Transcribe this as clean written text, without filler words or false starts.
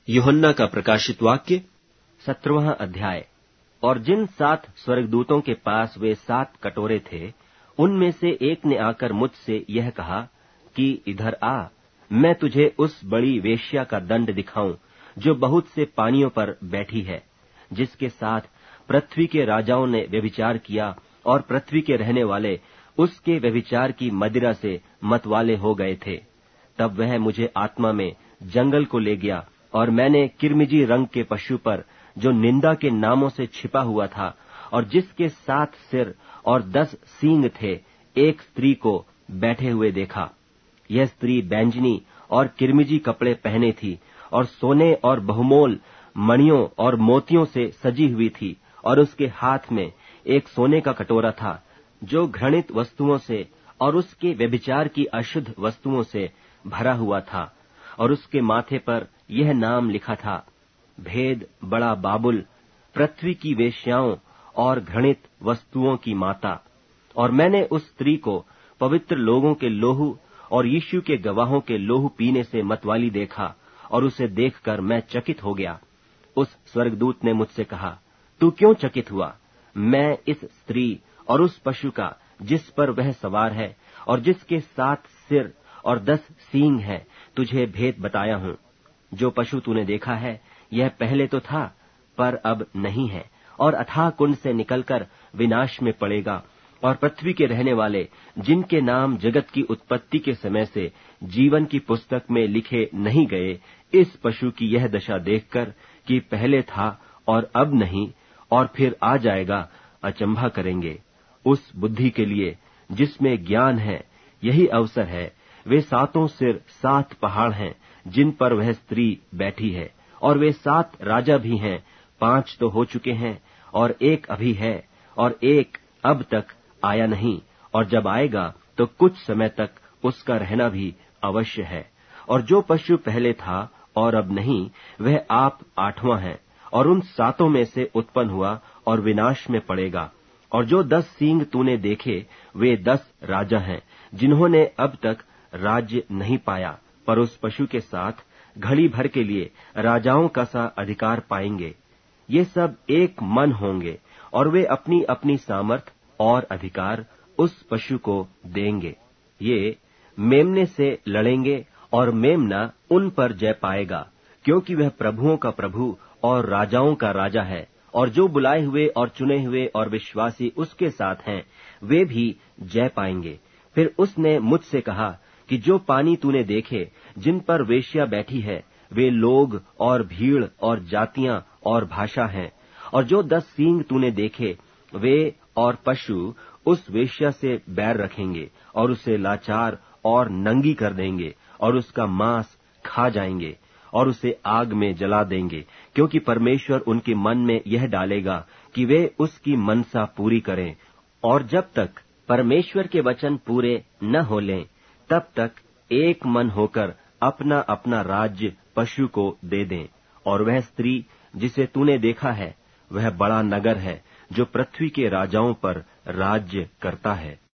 यूहन्ना का प्रकाशित वाक्य 17वां अध्याय। और जिन 7 स्वर्गदूतों के पास वे 7 कटोरे थे, उनमें से एक ने आकर मुझसे यह कहा कि इधर आ, मैं तुझे उस बड़ी वेश्या का दंड दिखाऊं, जो बहुत से पानियों पर बैठी है, जिसके साथ पृथ्वी के राजाओं ने व्यभिचार किया, और पृथ्वी के रहने वाले उसके व्यभिचार की मदिरा से मतवाले हो गए थे। तब वह मुझे आत्मा में जंगल को ले गया, और मैंने किरमिजी रंग के पशु पर, जो निंदा के नामों से छिपा हुआ था और जिसके 7 सिर और 10 सींग थे, एक स्त्री को बैठे हुए देखा। यह स्त्री बैंजनी और किरमिजी कपड़े पहने थी, और सोने और बहुमोल मणियों और मोतियों से सजी हुई थी, और उसके हाथ में एक सोने का कटोरा था, जो घृणित वस्तुओं से और उसके व्यभिचार की अशुद्ध वस्तुओं से भरा हुआ था, और उसके माथे पर यह नाम लिखा था, भेद बड़ा बाबुल, पृथ्वी की वेश्याओं और घृणित वस्तुओं की माता। और मैंने उस स्त्री को पवित्र लोगों के लोहू और यीशु के गवाहों के लोहू पीने से मतवाली देखा, और उसे देखकर मैं चकित हो गया। उस स्वर्गदूत ने मुझसे कहा, तू क्यों चकित हुआ? मैं इस स्त्री और उस पशु का, जिस पर वह सवार है और जिसके 7 सिर और 10 सींग है, तुझे भेद बताया हूं। जो पशु तूने देखा है, यह पहले तो था, पर अब नहीं है, और अथाह कुंड से निकलकर विनाश में पड़ेगा। और पृथ्वी के रहने वाले, जिनके नाम जगत की उत्पत्ति के समय से जीवन की पुस्तक में लिखे नहीं गए, इस पशु की यह दशा देखकर कि पहले था और अब नहीं और फिर आ जाएगा, अचंभा करेंगे। उस बुद्धि के लिए जिसमें ज्ञान है, यही अवसर है। वे 7 सिर 7 पहाड़ हैं, जिन पर वह स्त्री बैठी है, और वे 7 राजा भी हैं। 5 तो हो चुके हैं, और एक अभी है, और एक अब तक आया नहीं, और जब आएगा तो कुछ समय तक उसका रहना भी अवश्य है। और जो पशु पहले था और अब नहीं, वह आप 8वां है, और उन 7 में से उत्पन्न हुआ और विनाश में पड़ेगा। और जो 10 सींग तूने देखे, वे 10 राजा हैं, जिन्होंने अब तक राज्य नहीं पाया, पर उस पशु के साथ घड़ी भर के लिए राजाओं का सा अधिकार पाएंगे। ये सब एक मन होंगे, और वे अपनी अपनी सामर्थ और अधिकार उस पशु को देंगे। ये मेमने से लड़ेंगे, और मेमना उन पर जय पाएगा, क्योंकि वह प्रभुओं का प्रभु और राजाओं का राजा है। और जो बुलाए हुए और चुने हुए और विश्वासी उसके साथ हैं, वे भी जय पाएंगे। फिर उसने मुझसे कहा कि जो पानी तूने देखे, जिन पर वेश्या बैठी है, वे लोग और भीड़ और जातियां और भाषा हैं। और जो 10 सींग तूने देखे, वे और पशु उस वेश्या से बैर रखेंगे, और उसे लाचार और नंगी कर देंगे, और उसका मांस खा जाएंगे, और उसे आग में जला देंगे, क्योंकि परमेश्वर उनके मन में यह डालेगा कि वे उसकी मनसा पूरी करें। और जब तक परमेश्वर के वचन पूरे न हो लें, तब तक एक मन होकर अपना अपना राज्य पशु को दे दें। और वह स्त्री जिसे तूने देखा है, वह बड़ा नगर है, जो पृथ्वी के राजाओं पर राज्य करता है।